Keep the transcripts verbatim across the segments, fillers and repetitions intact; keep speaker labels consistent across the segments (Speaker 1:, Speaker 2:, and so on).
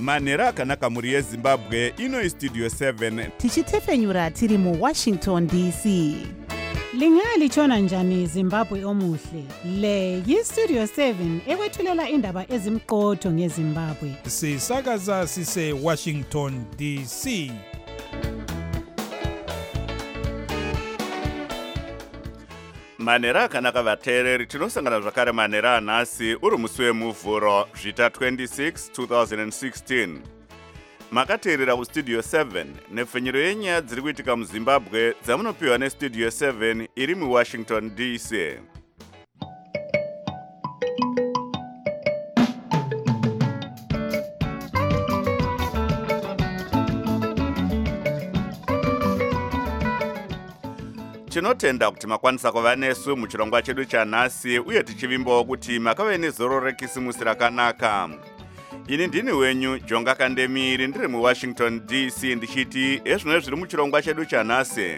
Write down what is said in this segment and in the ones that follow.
Speaker 1: manhero akanaka mhuri yezimbabwe. Ino istudio seven
Speaker 2: tichitefenyura tiri muwashington D C.
Speaker 3: Lingalitshona njani Zimbabwe omuhle? Le yistudio seven ekwethulela indaba ezimqotho ngeZimbabwe.
Speaker 4: Sisakaza sise Washington D C.
Speaker 1: manhero akanaka vateereri, tinosangana zvakare manhero anhasi uri musi wemuvhuro zvita twenty-six twenty sixteen. Makateerera kustudio seven nepfenyuro yenyaya dziri kuitika muzimbabwe dzamunopiwa nestudio seven iri muwashington D C. Tinotenda kuti makwanisa kuva nesu muchirongwa chedu chanhasi uye tichivimbawo kuti makave nezoro rekisimusi rakanaka. Ini ndini wenyu Jonga Kandemiri, ndiri muwashington D C ndichiti ezvino zviri muchirongwa chedu chanhasi.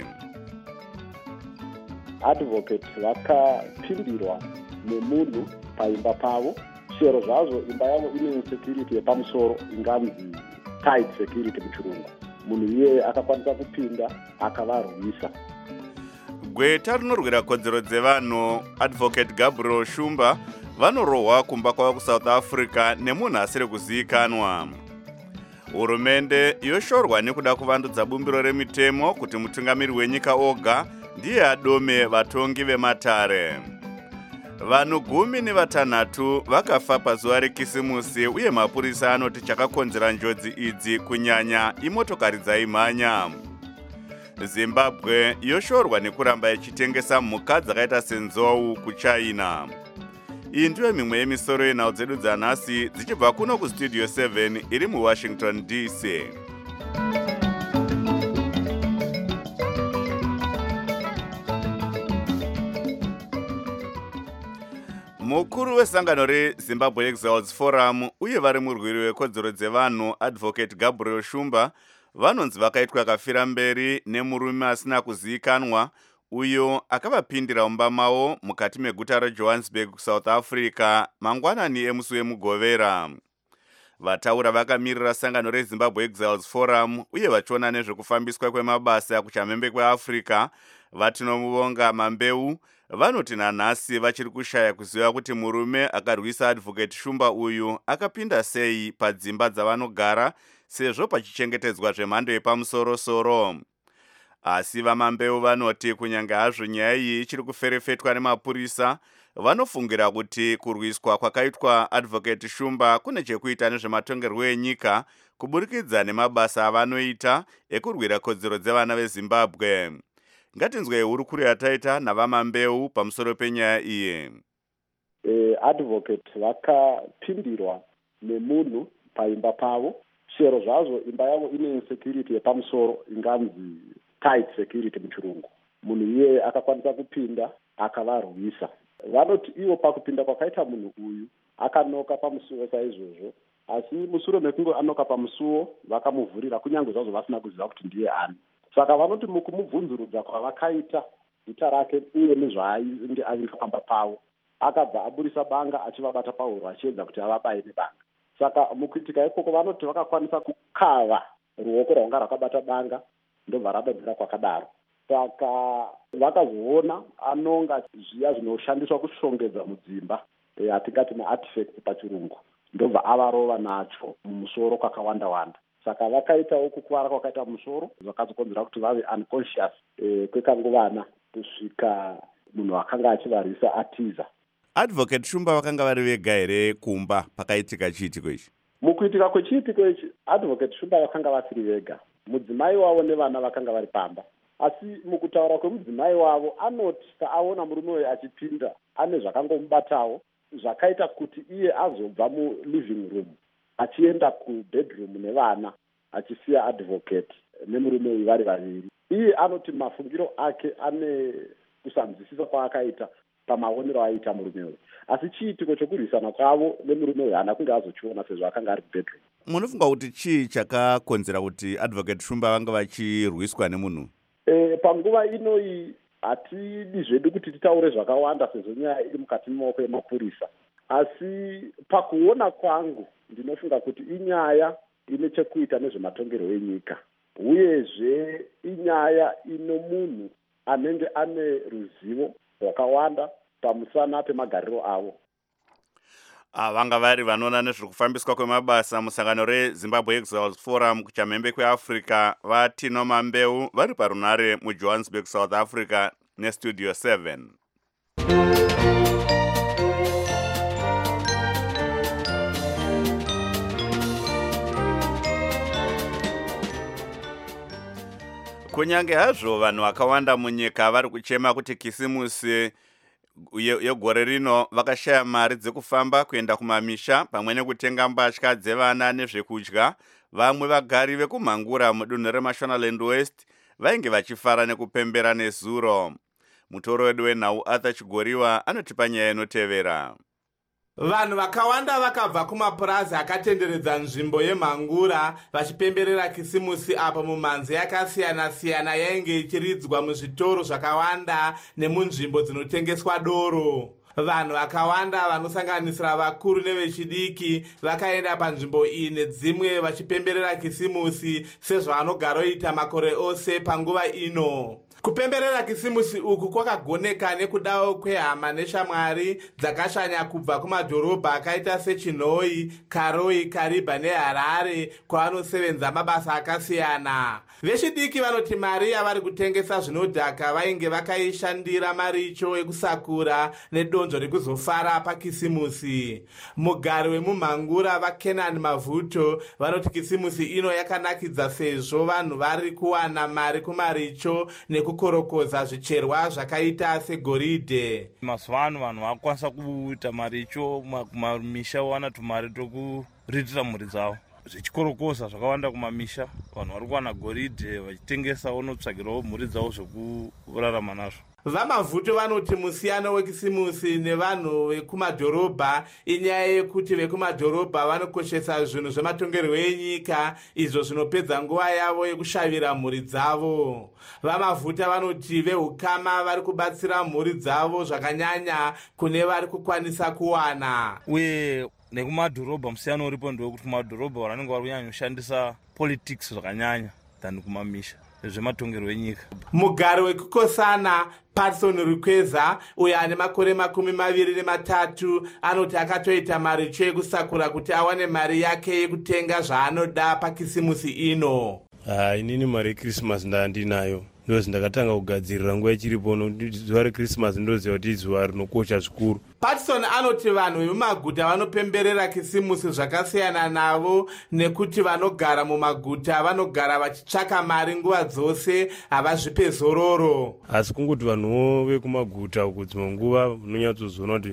Speaker 5: Advocate vakapindirwa nemunhu paimba pavo, chero zvazvo imba yavo ine insecurity yepamusoro inganzi tight security muchirungu. Munhu iye akakwanisa kupinda akavarwisa.
Speaker 1: Gweta rinorwira kodzero dzevanhu Advocate Gabriel Shumba vanorohwa kumba kwavo kuSouth Africa nemunhu asiri kuzivikanwa. Hurumende yoshorwa nekuda kuvandudza bumbiro remitemo kuti mutungamiri wenyika oga ndiye adome vatongi vematare. Vanhu gumi nevatanhatu vakafa pazuva rekisimusi uye mapurisa anoti chakakonzera njodzi idzi kunyanya imotokari dzaimhanya. Zimbabwe yoshorwa nekuramba ichitengesa mhuka dzakaita senzou kuChina. Iyi ndiyo mimwe yemisoro yenhau dzedu dzanhasi dzichibva kuno kustudio seven iri muwashington D C. Mukuru wesangano reZimbabwe Exiles Forum uye vari murwiri wekodzero dzevanhu Advocate Gabriel Shumba vanonzi vakaitwa kafira mberi nemurume asina kuzivikanwa uyo akavapindira mumba mavo mukati meguta reJohannesburg kuSouth Africa mangwanani emusi wemugovera. Vataura vakamirira sangano reZimbabwe Exiles Forum uye vachiona nezvekufambiswa kwemabasa kuchamhembe kweAfrica vatinomuvonga Mambeu vanoti nanhasi vachiri kushaya kuziva kuti murume akarwisa Advocate Shumba uyu akapinda sei padzimba dzavanogara sezvo pachichengetedzwa zvemhando yepamusoro-soro. Asi vaMambeu vanoti kunyange hazvo nyaya iyi ichiri kuferefetwa nemapurisa, vanofungira kuti kurwiswa kwakaitwa Advocate Shumba kune chekuita nezvematongerwo enyika kuburikidza nemabasa avanoita ekurwira kodzero dzevana veZimbabwe. Ngatinzwe hurukuru yataita navaMambeu pamusoro penyaya iyi.
Speaker 5: Eh, Advocate vakapindirwa nemunhu paimba pavo, chero zvazvo imba yavo ine insecurity yepamusoro inganzi tight security muchirungu. Munhu iye akakwanisa kupinda akavarwisa. Vanoti ivo pakupinda kwakaita munhu uyu akanoka pamusuwo saizvozvo, asi mushure mekunge anoka pamusuwo vakamuvhurira kunyange zvazvo vasina kuziva kuti ndiye ani. Saka vanoti mukumubvunzurudza kwavakaita zita rake uye nezvaainge arikufamba pavo, akabva aburisa banga achivabata pahuro achiedza kuti avabaye nebanga. Saka mukuitika ikoko vanoti vakakwanisa kukava ruoko rwanga rwakabata banga ndobva rabedzera kwakadaro. Saka vakazoona anonga zviya zvinoshandiswa kushongedza mudzimba, e, atingati maartifact pachirungu, ndobva avarova nacho mumusoro kwakawanda-wanda. Saka vakaitawo kukuvara kwakaita musoro zvakazokonzera kuti vave unconscious e, kwekanguvana kusvika munhu akanga achivarwisa atiza.
Speaker 1: Advocate Shumba vakanga vari vega here kumba pakaitika chiitiko ichi?
Speaker 5: Mukuitika kwechiitiko ichi Advocate Shumba vakanga vasiri vega, mudzimai wavo nevana vakanga vari pamba. Asi mukutaura kwemudzimai wavo anoti aona murume uyu achipinda ane zvakangomubatawo zvakaita kuti iye azobva muliving room achienda kubedroom nevana achisiya Advocate nemurume uyu vari vaviri. Iye anoti mafungiro ake ane kusanzwisisa kwaakaita pamaonero aita murume uyu, asi chiitiko chokurwisana kwavo nemurume uyu haana kunge azochiona sezvo akanga ari kubedroom.
Speaker 1: Munofunga kuti chii chakakonzera kuti Advocate Shumba vanga vachirwiswa nemunhu?
Speaker 5: E, panguva inoyi hatidi zvedu kuti titaure zvakawanda sezvo nyaya iri mukati memaoko emapurisa, asi pakuona kwangu ndinofunga kuti inyaya ine chekuita nezvematongerwo enyika, uyezve inyaya ino munhu anenge ane ruzivo rwakawanda pamusana pemagariro avo.
Speaker 1: Vanga vari vanoona nezvekufambiswa kwemabasa musangano reZimbabwe Exiles Forum kuchamhembe kweAfrica vaTino Mambeu vari parunare muJohannesburg, South Africa neStudio seven. Kunyange hazvo vanhu vakawanda munyika vari kuchema kuti kisimusi yegore rino vakashaya mari dzekufamba kuenda kumamisha pamwe nekutenga mbatya dzevana nezvekudya, vamwe vagari vekumhangura mudunhu reMashonaland West vainge vachifara nekupembera nezuro. Mutoro wedu wenhau Arthur Chigoriwa anotipa nyaya inotevera.
Speaker 6: Vanhu vakawanda vakabva kumapurazi akatenderedza nzvimbo yemhangura vachipemberera kisimusi apa mumanzi yakasiyana-siyana yainge ichiridzwa muzvitoro zvakawanda nemunzvimbo dzinotengeswa doro. Vanhu vakawanda vanosanganisira vakuru nevechidiki vakaenda panzvimbo iyi nedzimwe vachipemberera kisimusi sezvavanogaroita makore ose panguva ino. Kupemberera kisimusi uku kwakagoneka nekudawo kwehama neshamwari dzakashanya kubva kumadhorobha akaita seChinhoyi, Karoi, Kariba neHarare kwavanosevenza mabasa akasiyana. Vechidiki vanoti mari yavari kutengesa zvinodhaka vainge vakaishandira maricho ekusakura nedonzvo rekuzofara pakisimusi. Mugari wemumhangura vaKenan Mavuto vanoti kisimusi ino yakanakidza sezvo vanhu vari kuwana mari kumaricho nekukorokoza zvicherwa zvakaita segoridhe.
Speaker 7: Mazuva ano vanhu vakwanisa kuita maricho kumamisha wana tumari tokuritira mhuri dzavo. Zvichikorokoza zvakawanda kumamisha, vanhu vari kuwana goridhe vachitengesa vonotsvagirawo mhuri dzavo zvokurarama nazvo.
Speaker 6: VaMavuto vanoti musiyano wekisimusi nevanhu vekumadhorobha inyaya yekuti vekumadhorobha vanokoshesa zvinhu zvematongerwo enyika izvo zvinopedza nguva yavo yekushavira mhuri dzavo. VaMavuto vanoti vehukama vari kubatsira mhuri dzavo zvakanyanya kune vari kukwanisa kuwana.
Speaker 7: Uye nekumadhorobha musiyano uripo ndewekuti kumadhorobha vanenge vari kunyanya kushandisa politics zvakanyanya than kumamisha zvematongerwo enyika.
Speaker 6: Mugari wekukosana Patson Rukweza uyo ane makore makumi maviri nematatu anoti akatoita maricho yekusakura kuti awane mari yake yekutenga zvaanoda pakisimusi ino.
Speaker 8: Ah, inini mari yeChristmas ndandinayo. Ndozi ndakatanga kugadzirira nguva ichiripo zuva reChristmas ndoziva kuti zuva rinokosha zvikuru.
Speaker 6: Patson anoti vanhu vemumaguta vanopemberera kisimusi zvakasiyana navo nekuti vanogara mumaguta vanogara vachitsvaka mari nguva dzose havazvipe zororo.
Speaker 8: Asi kungoti vanhuwo vekumaguta uku dzimwe nguva unonyatsozoona kuti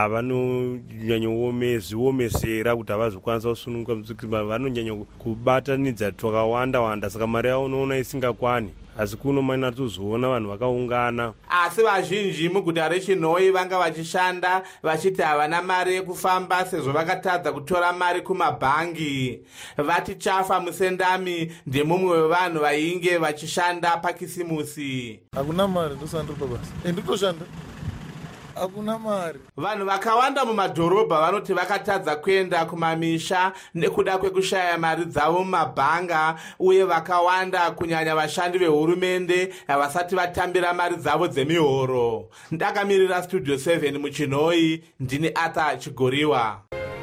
Speaker 8: vanonyanyowomesera kuti havazokwanisa kusununguka, vanonyanya kubatanidza twakawanda wanda saka mari yavo unoona isingakwani. Asi kuno mainatsozoona vanhu vakaungana.
Speaker 6: Asi vazhinji muguta reChinhoyi vanga vachishanda vachiti havana mari yekufamba sezvo vakatadza kutora mari kumabhangi. Vati Chafa Musendami ndemumwe wevanhu vainge vachishanda pakisimusi.
Speaker 9: Hakuna mari ndosandiripa basi. Enditoshanda. Hakuna mari.
Speaker 6: Vanhu vakawanda mumadhorobha vanoti vakatadza kuenda kumamisha nekuda kwekushaya mari dzavo mumabhanga, uye vakawanda kunyanya vashandi vehurumende havasati vatambira mari dzavo dzemihoro. Ndakamirira Studio seven muChinhoyi, ndini Arthur Chigoriwa.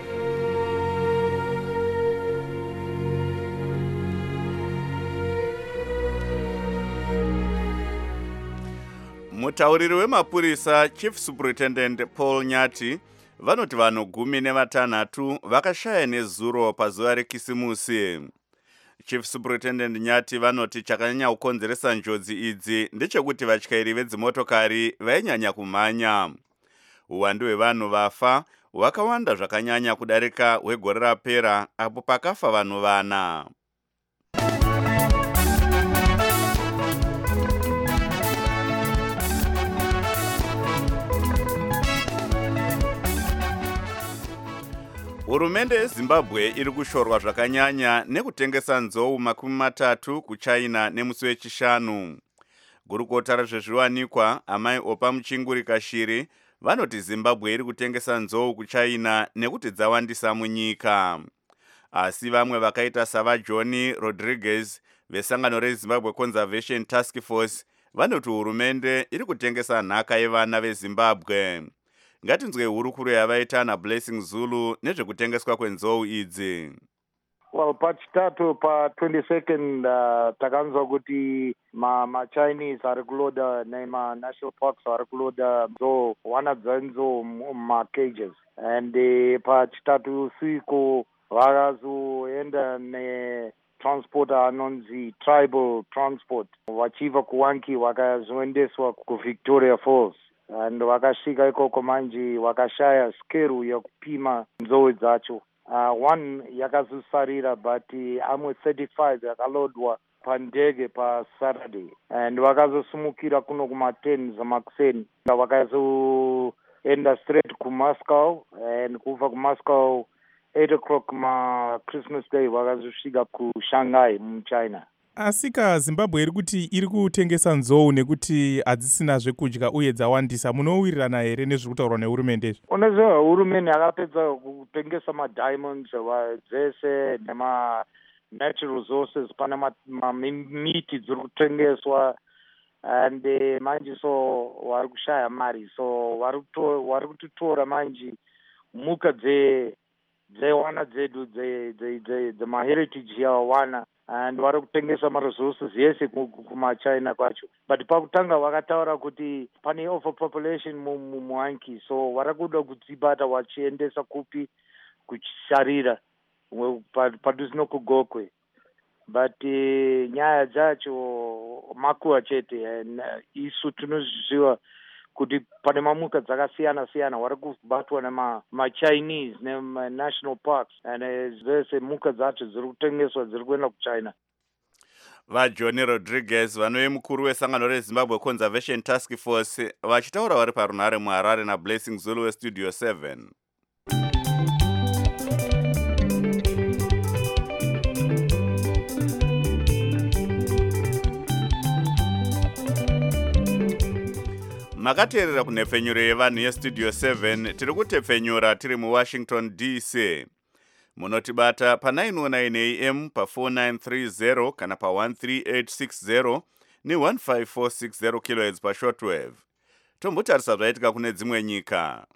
Speaker 1: Mutauriri wemapurisa Chief Superintendent Paul Nyati vanoti vanhu gumi nevatanhatu vakashaya nezuro pazuva rekisimusi. Chief Superintendent Nyati vanoti chakanyanya kukonzeresa njodzi idzi ndechekuti vatyairi vedzimotokari vainyanya kumhanya. Uwandu hwevanhu vafa hwakawanda zvakanyanya kudarika hwegore rapera apo pakafa vanhu vana. Hurumende yeZimbabwe iri kushorwa zvakanyanya nekutengesa nzou makumi matatu kuChina nemusi wechishanu. Gurukota rezvezviwanikwa amai Opa Muchinguri Shiri vanoti Zimbabwe iri kutengesa nzou kuChina nekuti dzawandisa munyika. asi vamwe vakaita savajohn rodriguez vesangano rezimbabwe conservation task force vanoti hurumende iri kutengesa nhaka yevana vezimbabwe. Ngatinzwe hurukuru yavaita naBlessing Zulu nezvekutengeswa kwenzou idzi.
Speaker 10: Well, pachitatu pa twenty-second uh, takanzwa kuti ma, ma Chinese ari kuloda nema national parks ari kuloda nzou wana dzenzou ma cages and uh, pachitatu usiku vakazoenda ne transporter anonzi tribal transport vachibva kuwanki vakazoendeswa kuVictoria Falls and vakasvika ikoko manje vakashaya skeru yekupima nzou dzacho. Uh, one yakazosarira but uh, amwe thirty-five yakalodwa pandege pa Saturday and vakazosumukira kuno kuma ten zamakuseni vakazoenda straight kuMoscow and kubva kuMoscow eight o'clock ma Christmas Day vakazosvika kuShanghai muChina.
Speaker 4: Asika Zimbabwe iri kuti iri kutengesa nzou nekuti hadzisina zvekudya uye dzawandisa, munowirirana here nezvirikutaurwa nehurumende?
Speaker 10: Unoziva hurumende yakapedza kutengesa madiamonds dzese nema natural resources, pana miti dziri kutengeswa and uh, manje so vari kushaya mari, so vari kutitora manje muka dze dzewana dzedu dzemaheritage yawana and vari kutengesa maresources yese kumachina kwacho, but pakutanga vakataura kuti pane overpopulation muhanki, so vari kuda kudzibata vachiendesa kupi kuchisarira padhuze nokugokwe, but uh, nyaya dzacho makuva chete and uh, isu tinozviziva kuti pane mamuka dzakasiyana siyana vari kubatwa nema ma-Chinese nema-national parks and zvese muka dzacho dziri kutengeswa dziri kuenda kuChina.
Speaker 1: VaJohn Rodriguez vanove mukuru wesangano reZimbabwe Conservation Task Force vachitaura vari parunhare muHarare naBlessing Zulu weStudio seven. Makateerera kunhepfenyuro yevanhu yeStudio seven, tiri kutepfenyura tiri muWashington D C. Munotibata pa nine oh nine A M pa four nine three zero kana pa one three eight six zero ni one five four six zero kilohertz pa shortwave. Tombotarisa zvaitika kune dzimwe nyika.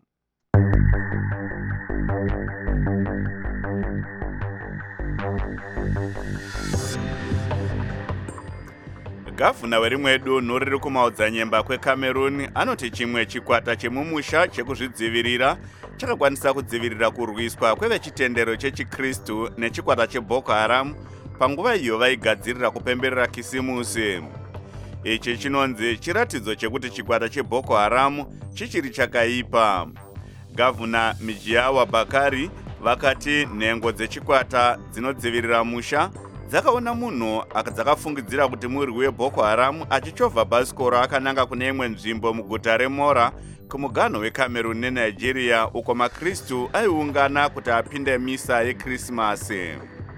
Speaker 1: Gavhuna werimwe dunhu riri kumaodzanyemba kweCameroon anoti chimwe chikwata chemumusha chekuzvidzivirira chakakwanisa kudzivirira kurwiswa kwevechitendero chechikristu nechikwata cheBoko Haram panguva iyo vaigadzirira kupemberera kisimusi. Ichi chinonzi chiratidzo chekuti chikwata cheBoko Haram chichiri chakaipa. Gavhuna Mijiawa Bakari vakati nhengo dzechikwata dzinodzivirira musha dzakaona munhu dzakafungidzira kuti murwi weBoko Haram achichovha bhasikoro akananga kune imwe nzvimbo muguta reMora kumuganho weCameroon neNigeria uko maKristu aiungana kuti apinde misa yeKrisimasi.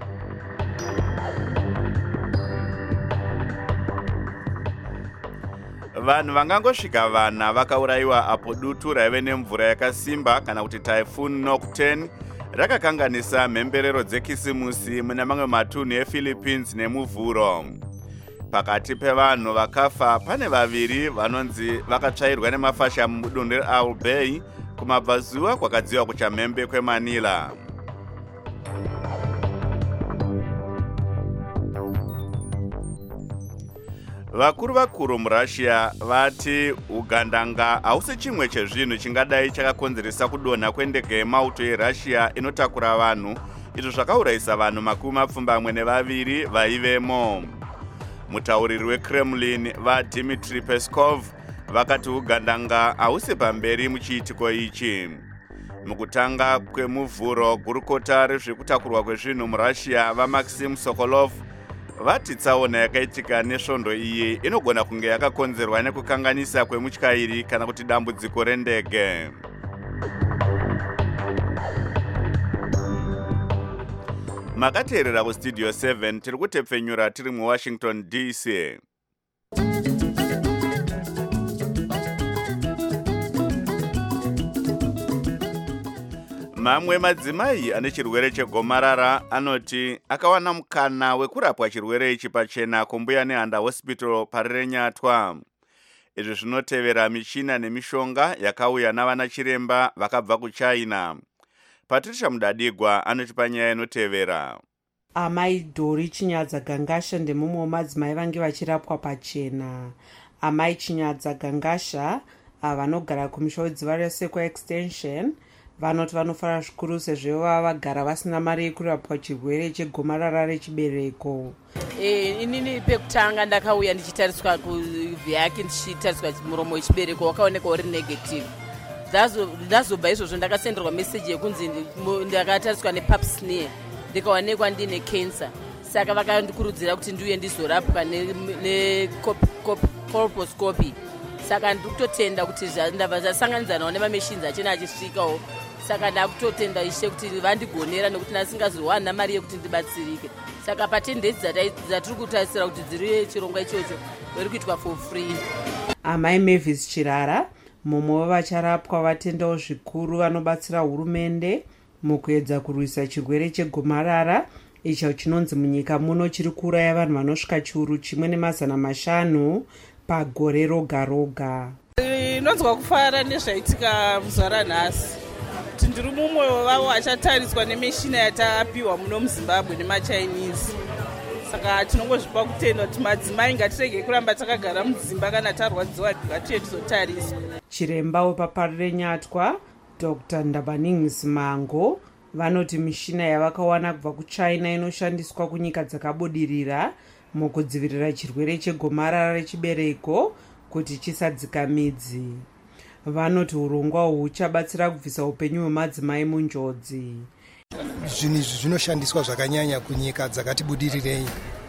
Speaker 1: Vanhu vangangosvika vana vakaurayiwa apo dutu raive nemvura yakasimba kana kuti typhoon Nocturne rakakanganisa mhemberero dzekisimusi mune mamwe matunhu ePhilippines nemuvhuro. Pakati pevanhu vakafa pane vaviri vanonzi vakatsvairwa nemafasha mudunhu reOwl Bay kumabvazuva kwakadziva kuchamhembe kweManila. Vakuru vakuru muRussia vati ugandanga hausi chimwe chezvinhu chingadai chakakonzeresa kudonha kwendege yemauto yeRussia inotakura vanhu, izvo zvakaurayisa vanhu makumi mapfumbamwe nevaviri vaivemo. Mutauriri weKremlin vaDmitry Peskov vakati ugandanga hausi pamberi muchiitiko ichi. Mukutanga kwemuvhuro, gurukota rezvekutakurwa kwezvinhu muRussia vaMaxim Sokolov vati tsaona yakaitika nesvondo iyi inogona kunge yakakonzerwa nekukanganisa kwemutyairi kana kuti dambudziko rendege. Makateerera kuStudio seven, tiri kutepfenyura tiri muWashington D C. Mamwe madzimai ane chirwere chegomarara anoti akawana mukana wekurapwa chirwere ichi pachena kumbuya nehanda hospital parirenyatwa. Izvi zvinotevera michina nemishonga yakauya navana chiremba vakabva kuChina. Patricia Mudadigwa anotipa nyaya inotevera.
Speaker 11: Amai Dori Chinyadza Gangasha ndemumwe wemadzimai vange vachirapwa pachena. Amai Chinyadza Gangasha vanogara kumusha wedziva reSekwa Extension vanoti vanofara zvikuru sezvo vava vagara vasina mari yekurapwa chirwere chegomarara rechibereko.
Speaker 12: Eh, inini pekutanga ndakauya ndichitariswa kuvhiyaki ndichitariswa muromo wechibereko wakaoneka uri negative. Ndazobva izvozvo ndakasenderwa meseji yekunzi ndakatariswa nepap smear ndikaonekwa ndine cancer. Saka vakandikurudzira kuti ndiuye ndizorapwa necolposcopy. Saka ndikutotenda kuti ndabva ndasanganidzanawo nemameshini achena achisvikawo. Saka ndakutotenda Ishe kuti vandigonera nekuti ndasingazowana mari yekuti ndibatsirike. Saka patendedzi dzatiri kutarisira kuti dziri chirongwa ichocho vari kuitwa for free.
Speaker 11: Amai Mavis Chirara mumwe vacharapwa vatendawo zvikuru vanobatsira hurumende mukuedza kurwisa chirwere chegomarara icho chinonzi munyika muno chiri kuuraya vanhu vanosvika chiuru chimwe nemazana mashanu pagore roga roga.
Speaker 13: Ndinonzwa kufara nezvaitika zuva ranhasi kuti ndiri mumwe wevavo achatariswa nemishina yataapiwa muno muZimbabwe nemachinese. Saka tinongozvipa kutenda kuti madzimai ngatirege kuramba takagara mudzimba kana tarwadziwa, ngatiye tizotariswa.
Speaker 11: Chiremba wepaparirenyatwa Doctor Ndabanings Mango vanoti mishina yavakawana kubva kuChina inoshandiswa kunyika dzakabudirira mukudzivirira chirwere chegomarara rechibereko kuti chisadzika midzi. Vanoti urongwa uhu huchabatsira kubvisa upenyu hwemadzimai munjodzi.
Speaker 14: Zvinhu izvi zvinoshandiswa zvakanyanya kunyika dzakatibudirirei,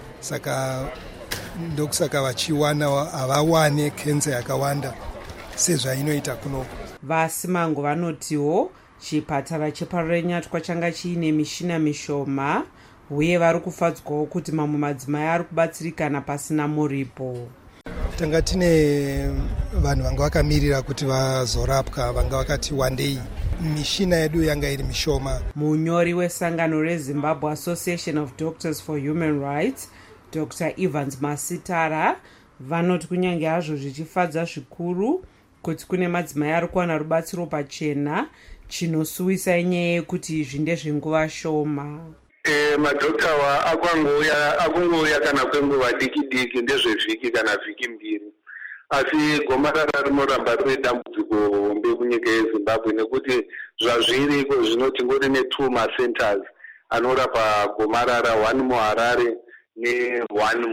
Speaker 14: saka ndokusaka vachiwana havawane kenza yakawanda sezvainoita kunoko.
Speaker 11: Vasimango vanotiwo chipatara cheparirenyatwa changa chiine mishina mishoma uye vari kufadzwawo kuti mamwe madzimai ari kubatsirikana pasina muripo.
Speaker 14: Tanga tine vanhu vanga vakamirira kuti vazorapwa vanga vakati wandei, mishina yedu yanga iri mishoma.
Speaker 11: Munyori wesangano reZimbabwe Association of Doctors for Human Rights Doctor Evans Masitara vanoti kunyange hazvo zvichifadza zvikuru kuti kune madzimai ari kuwana rubatsiro pachena, chinosuwisa inyaya yekuti izvi ndezvenguva shoma.
Speaker 15: Eh, madhoktawa akwangoya akungouya kana kwenguva diki diki ndezvevhiki kana vhiki mbiri, asi gomarara rinoramba rine dambudziko hombe kunyika yeZimbabwe nekuti zvazviriko zvinoti ngori ne-two macenters anorapa gomarara, one muHarare ne-one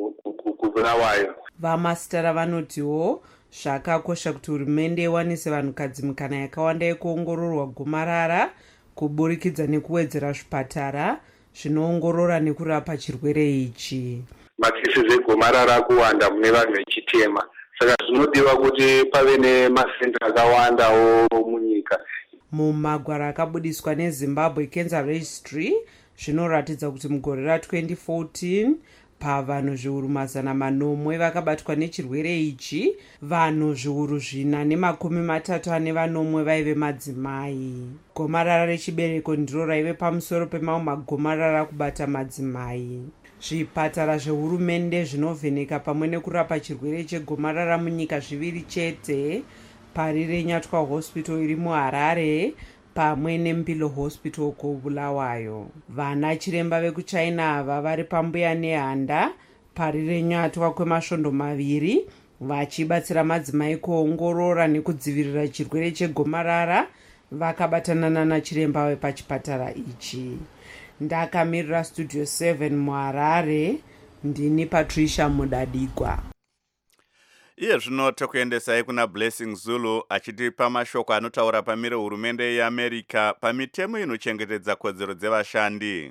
Speaker 15: kuBulawayo.
Speaker 11: Vamasitara vanotiwo zvakakosha kuti hurumende iwanise vanhukadzi mikana yakawanda yekuongororwa gomarara kuburikidza nekuwedzera zvipatara zvinoongorora nekurapa chirwere ichi.
Speaker 15: Makesi zegomarara akuwanda mune vanhu vechitema, saka zvinodiwa kuti pave nemasenta akawandawo munyika.
Speaker 11: Mumagwaro akabudiswa neZimbabwe Cancer Registry zvinoratidza kuti mugore ra-twenty fourteen pavanhu zviuru mazana manomwe vakabatwa nechirwere ichi, vanhu zviuru zvina nemakumi matatu ane vanomwe vaive madzimai. Gomarara rechibereko ndiro raive pamusoro pemamwe magomarara kubata madzimai. Zvipatara zvehurumende zvinovheneka pamwe nekurapa chirwere chegomarara munyika zviviri chete, Parirenyatwa Hospital iri muHarare pamwe neMpilo Hospital kuBulawayo. Vana chiremba vekuChina ava vari pambuya nehanda parirenyatwa kwemasvondo maviri vachibatsira madzimai kuongorora nekudzivirira chirwere chegomarara vakabatanana nachiremba wepachipatara ichi. Ndakamirira Studio seven muHarare, ndini Patricia Mudadigwa.
Speaker 1: Iye zvino tokuendesai kuna Blessing Zulu achitipa mashoko anotaura pamire hurumende yeAmerica pamitemo inochengetedza kodzero dzevashandi.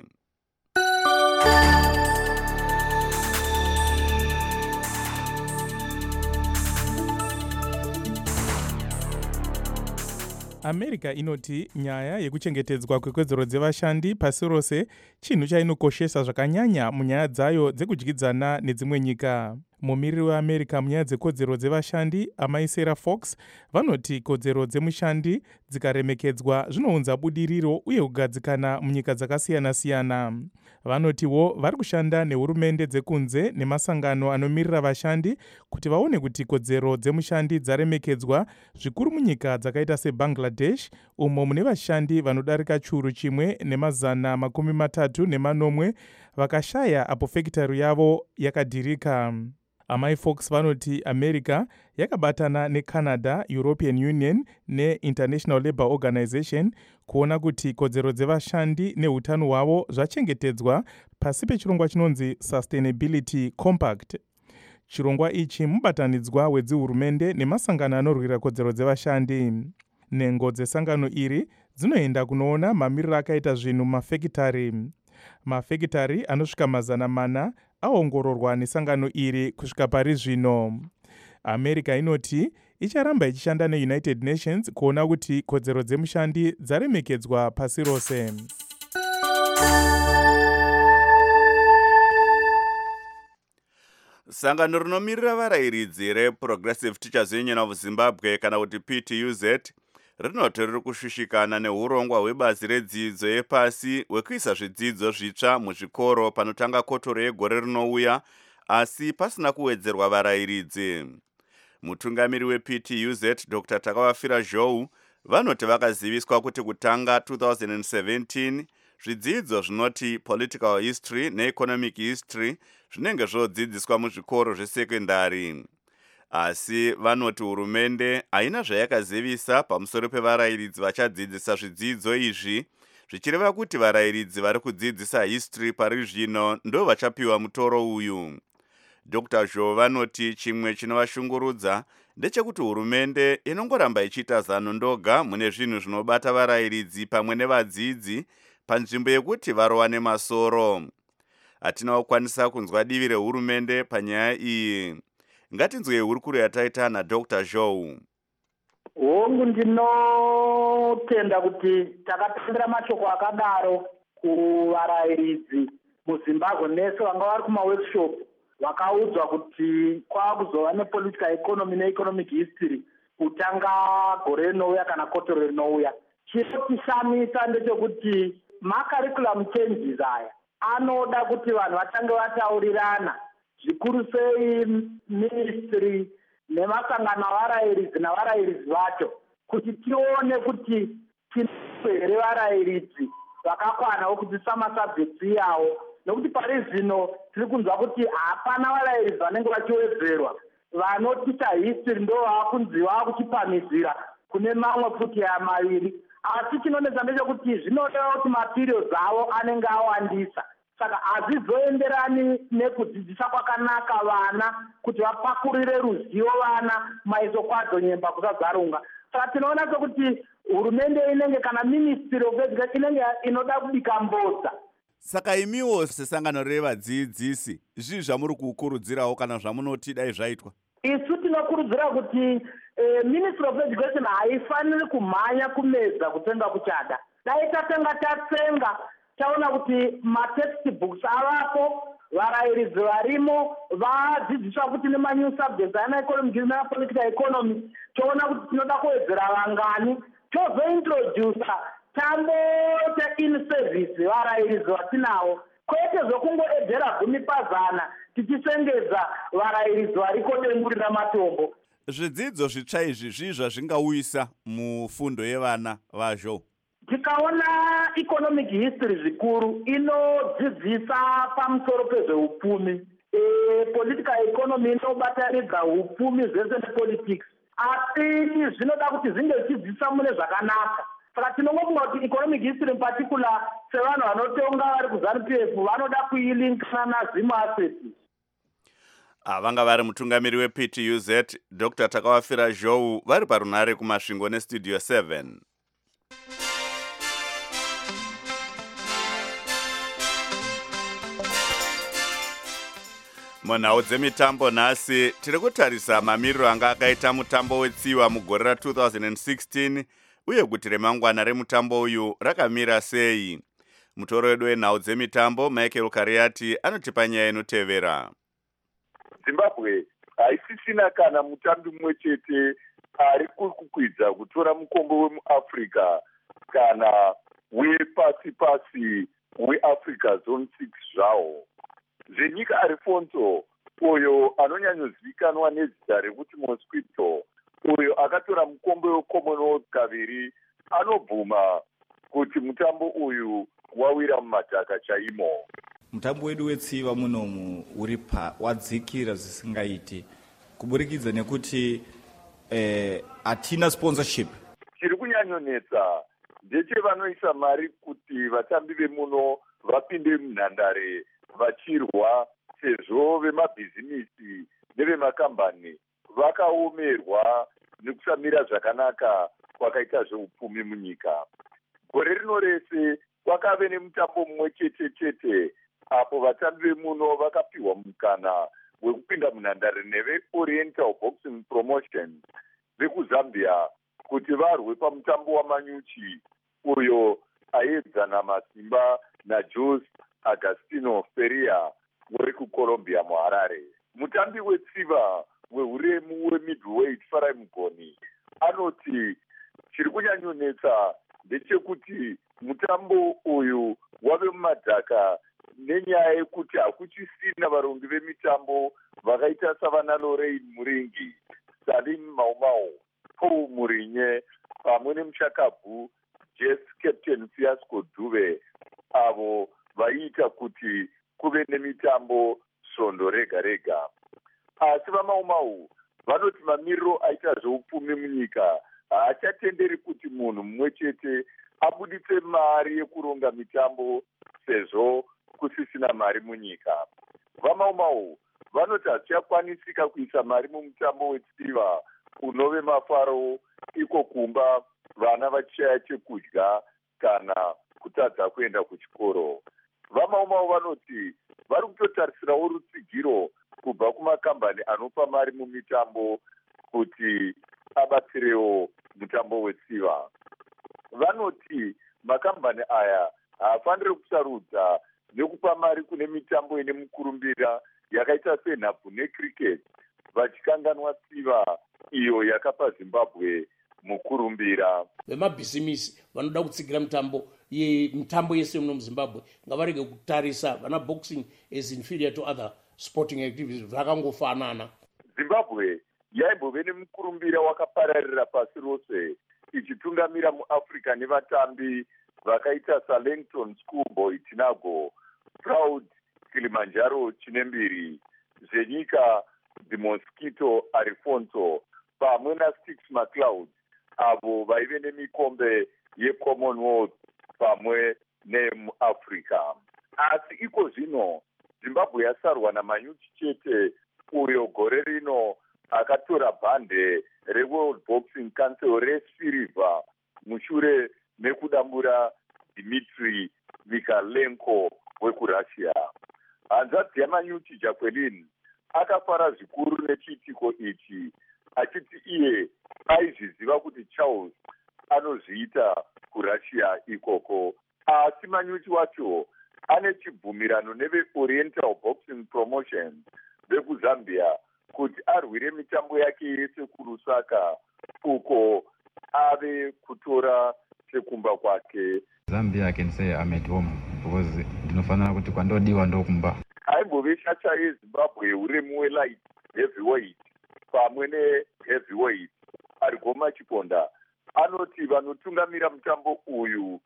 Speaker 4: America inoti nyaya yekuchengetedzwa kwekodzero dzevashandi pasi rose chinhu chainokoshesa zvakanyanya munyaya dzayo dzekudyidzana nedzimwe nyika. Mumiriri weAmerica munyaya dzekodzero dzevashandi amai Sarah Fox vanoti kodzero dzemushandi dzikaremekedzwa zvinounza budiriro uye kugadzikana munyika dzakasiyana-siyana. Vanotiwo vari kushanda nehurumende dzekunze nemasangano anomirira vashandi kuti vaone kuti kodzero dzemushandi dzaremekedzwa, zvikuru munyika dzakaita seBangladesh umo mune vashandi vanodarika chiuru chimwe nemazana makumi matatu nemanomwe vakashaya apo fekitari yavo yakadhirika. Amai Fox vanoti America yakabatana neCanada, European Union neInternational Labour Organization kuona kuti kodzero dzevashandi nehutano hwavo zvachengetedzwa pasi pechirongwa chinonzi Sustainability Compact. Chirongwa ichi mubatanidzwa wedzihurumende nemasangano anorwira kodzero dzevashandi. Nhengo dzesangano iri dzinoenda kunoona mamiriro akaita zvinhu mumafekitari. Mafekitari anosvika mazana mana aongororwa nesangano iri kusvika pari zvino. America inoti icharamba ichishanda neUnited Nations kuona kuti kodzero dzemushandi dzaremekedzwa pasi rose.
Speaker 1: Sangano rinomirira varayiridzi reProgressive Teachers Union of Zimbabwe kana kuti P T U Z rinoti riri kushushikana neurongwa hwebazi redzidzo yepasi hwekuisa zvidzidzo zvitsva muzvikoro panotanga kotoro yegore rinouya, asi pasina kuwedzerwa varayiridzi. Mutungamiri weP T U Z Doctor Takawafira Zhou vanoti vakaziviswa kuti kutanga two thousand seventeen zvidzidzo zvinoti Political History neEconomic History zvinenge zvodzidziswa muzvikoro zvesekondari. Asi vanoti hurumende haina zvayakazivisa pamusoro pevarayiridzi vachadzidzisa zvidzidzo izvi, zvichireva kuti varayiridzi vari kudzidzisa history pari zvino ndo vachapiwa mutoro uyu. Doctor Zhou vanoti chimwe chinovashungurudza ndechekuti hurumende inongoramba ichiita zano ndoga mune zvinhu zvinobata varayiridzi pamwe nevadzidzi panzvimbo yekuti varowa nemasoro. Hatina kukwanisa kunzwa divi rehurumende panyaya iyi. Ngatinzwe hurukuro yataita naDoctor Zhou.
Speaker 16: Hongu ndinotenda kuti takatendera mashoko akadaro kuvarayiridzi muZimbabwe nese vanga vari kumaworkshop vakaudzwa kuti kwakuzova nepolitical economy neeconomic history kutanga gore rinouya kana kotoro rinouya. Chinotishamisa ndechekuti macurriculum changes aya anoda kuti vanhu vatange vataurirana, zvikuru sei ministry nemasangano avarayiridzi navarayiridzi vacho, kuti tione kuti tinazo here varayiridzi vakakwana vokudzidzisa masabjects iyawo, nokuti pari zvino tiri kunzwa kuti hapana varayiridzi vanenge vachiwedzerwa. Vanoticha history ndo vakunzi vakuchipamizira kune mamwe futi ya maviri, asi chinonetsa ndechekuti zvinodeva kuti maperiods avo anenge awandisa. Saka hazvizoenderani nekudzidzisa kwakanaka vana kuti vapakurire ruzivo vana maiso kwadzo nyemba kusadzarunga. Saka tinoona sekuti hurumende inenge kana ministry of education inenge inoda kubika mbodza.
Speaker 1: Saka imiwo sesangano revadzidzisi zvii zvamuri kukurudzirawo kana zvamunoti dai zvaitwa?
Speaker 16: Isu tinokurudzira kuti eh, ministry of education haifaniri kumhanya kumedza kutenga kuchada. Dai tatenga tatsenga taona kuti matextbooks avapo, varayiridzi varimo vadzidziswa kuti nemanew subjects ana economic na political economy, toona kuti tinoda kuwedzera vangani, tozointroduce tambo te-in service varayiridzi vatinawo, kwete zvokungoedhera gumi pazana tichisengedza varayiridzi variko dengu rina matombo.
Speaker 1: Zvidzidzo zvitsva izvi zvii zvazvingauyisa mufundo yevana vazvo?
Speaker 16: Tikaona economic history zvikuru inodzidzisa pamusoro pezveupfumi, e, political economy inobatanidza upfumi zvese nepolitics, asi zvinoda kuti zvinge zvichidzidzisa mune zvakanaka. Saka tinongofunga kuti economic history in particular sevanhu vanotonga vari kuZANU-P F vanoda kuilinkana nazvimwe assets.
Speaker 1: Avanga vari mutungamiri weP T U Z Doctor Takawafira Zhou vari parunhare kumasvingo neStudio seven. Munhau dzemitambo nhasi tiri kutarisa mamiriro anga akaita mutambo wetsiwa mugore ra two thousand sixteen uye kuti remangwana remutambo uyu rakamira sei. Mutoro wedu wenhau dzemitambo Michael Kariati anotipa nyaya inotevera.
Speaker 17: zimbabwe haisisina kana mutambi mumwe chete ari kukwidza kutora mukombe wemuafrica kana wepasi pasi weafrica zone six zvawo. Zvenyika Alfonso uyo anonyanyozivikanwa nezita rekuti Mosquito, uyo akatora mukombe weCommonwealth kaviri, anobvuma kuti mutambo uyu wawira mumadhaka chaimo.
Speaker 18: Mutambo wedu wetsiva munomu uri pa wadzikira zvisingaiti kuburikidza nekuti eh, hatina sponsorship.
Speaker 17: Chiri kunyanyonetsa ndechevanoisa mari kuti vatambi vemuno vapinde munhandare vachirwa, sezvo vemabhizimisi nevemakambani vakaomerwa nekusamira zvakanaka kwakaita zveupfumi munyika. Gore rino rese kwakave nemutambo mumwe chete chete apo vatambi vemuno vakapiwa mukana wekupinda munhandare neve-Oriental Boxing Promotion vekuzambia kuti varwe pamutambo wamanyuchi uyo aedzana masimba naJose Agostino Feria wekukolombia muHarare. Mutambi wetsiva weuremu wemiddleweight Farai Mugoni anoti chiri kunyanyonetsa ndechekuti mutambo uyu wave mumadhaka nenyaya yekuti hakuchisina varongi vemitambo vakaita savana Lorraine Muringi, Salim Maumau, Paul Murinye pamwe nemushakabvu Jess Captain Fiasco Dube, avo vaiita kuti kuve nemitambo svondo rega rega. Asi vaMaumau vanoti mamiriro aita zveupfumi munyika haachatenderi kuti munhu mumwe chete abuditse mari yekuronga mitambo sezvo kusisina mari munyika. VaMaumau vanoti hazvichakwanisika kuisa mari mumutambo wetsiva unove mafaro iko kumba vana vachishaya chekudya kana kutadza kuenda kuchikoro. VaMaumau vanoti vari kutotarisirawo rutsigiro kubva kumakambani anopa mari mumitambo kuti abatsirewo mutambo wetsiva. Vanoti makambani aya haafaniri kusarudza nekupa mari kune mitambo ine mukurumbira yakaita senhabvu necricket, vachikanganwa tsiva iyo yakapa Zimbabwe mukurumbira.
Speaker 19: Vemabhizimisi vanoda kutsigira mitambo ye mitambo yese muno muZimbabwe ngavarege kutarisa vana boxing as inferior to other sporting activities vakangofanana.
Speaker 17: Zimbabwe yaimbove nemukurumbira wakapararira pasi rose ichitungamira muAfrica nevatambi vakaita Salengton Schoolboy Tinago, Proud Kilimanjaro Chinembiri, Zenyika The Mosquito Alfonso pamwe naStix McCloud, avo vaive nemikombe yeCommonwealth pamwe nemuAfrica. Asi iko zvino Zimbabwe yasarwa namanyuchi chete uyo gore rino akatora bhande reWorld Boxing Council resirivha mushure mekudambura Dmitry Mikalenko wekuRussia. Hanzvadzi yaManyuchi Jacqueline akafara zvikuru nechiitiko ichi, achiti iye aizviziva kuti Charles anozviita kuRussia ikoko. Asi Manyuchi wacho ane chibvumirano neve-Oriental Boxing Promotion vekuzambia kuti arwire mitambo yake yese kuRusaka uko ave kutora chekumba kwake.
Speaker 20: Zambia I can say I'm at home because ndinofanira kuti kwandodiwa ndokumba.
Speaker 17: Aimbove shacha yeZimbabwe uremu welight heavyweight pamwe neheavyweight Arigoma Chiponda anoti vanotungamira mutambo uyu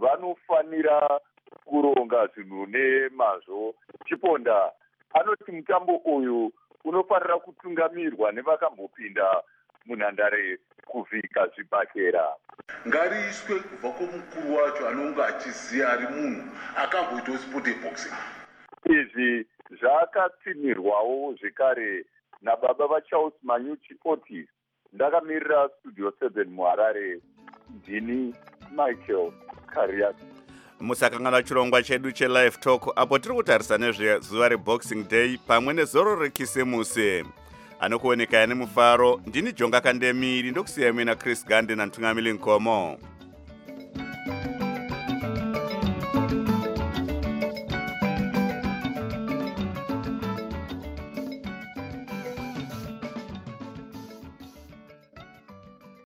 Speaker 17: vanofanira kuronga zvinhu nemazvo. Chiponda anoti mutambo uyu unofanira kutungamirwa nevakambopinda munhandare kuvhika zvibhakera.
Speaker 21: Ngariiswe kubva kwomukuru wacho anonga achiziya ari munhu akamboitawo sport boxing.
Speaker 17: Izvi zvakatsimirwawo zvekare nababa vaCharles Manyuchi Otis. Ndakamirira Studio seven muHarare, ndini Michael Kariat.
Speaker 1: musakangana chirongwa chedu chelive talk apo tiri kutarisa nezvezuva reBoxing Day pamwe nezoro rekisimusi. Anokuonekaya nemufaro ndini Jonga Kandemiri ndokusiyamwe naChris Gande nantungamili Nkomo.